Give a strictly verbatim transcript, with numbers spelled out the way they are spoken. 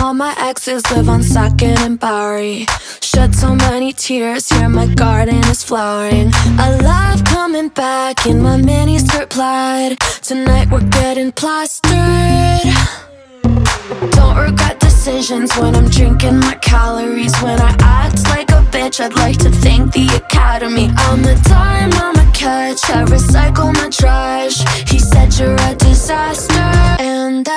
All my exes live on second and Bowery. Shed so many tears, here my garden is flowering. I love coming back in my mini skirt plaid. Tonight we're getting plastered. Don't regret decisions when I'm drinking my calories. When I act like a bitch, I'd like to thank the Academy. I'm a dime, I'm a catch, I recycle my trash. He said you're a disaster, and